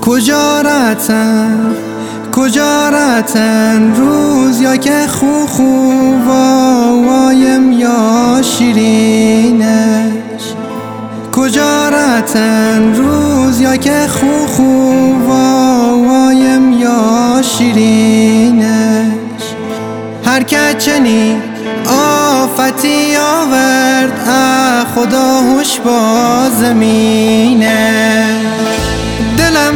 کجا رفتن روز یا که خو وایم یا شیرینش. کجا رفتن روز یا که خو وایم یا شیرینش. هر که چنین آفتی آورد خدا هوش با زمینه. دلم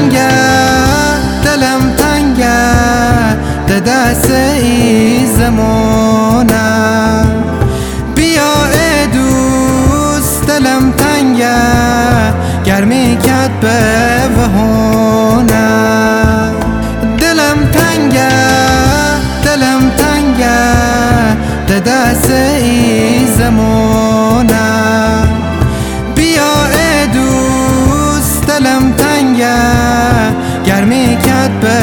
تنگه ده دست ای زمانم. بیا ای دوست دلم تنگه گرمی کد به وهانم. دلم تنگه ده دست ای زمانم. بیا ای دوست دلم تنگه گرمی کد به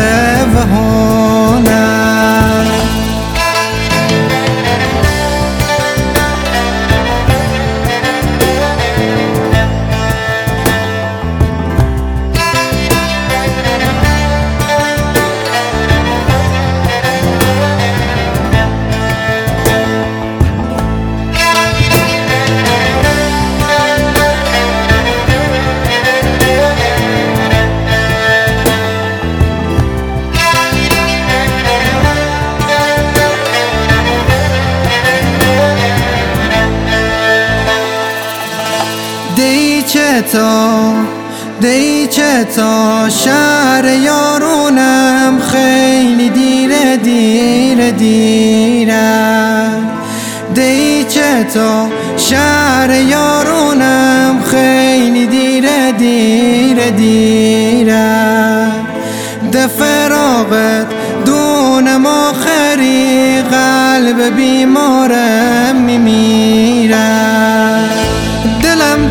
وهانم. دی چه تا شهر یارونم خیلی دیره. دی چه تا شهر یارونم خیلی دیره. ده فراغت دونم آخری قلب بیمارم میمیره. دلم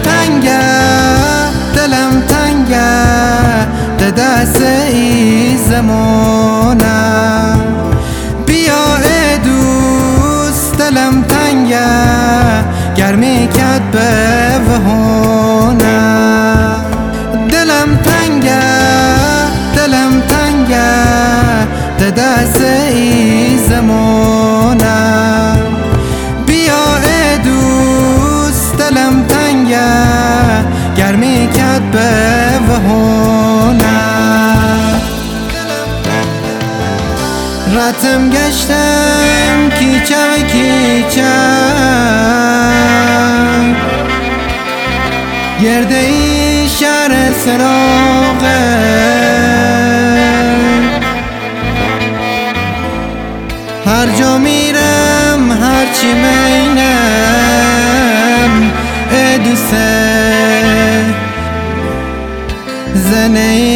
تنگه ده دست ای زمانم. بیا ای دوست دلم تنگه گرمی کد به وهانم. دلم تنگه ده دست ای زمانم. بیا ای دوست دلم تنگه گرمی کد به وهانم. رتم گشتم کیچه گرده ای شهر سراغه. هر جا میرم هرچی مینم ای دوسته زنه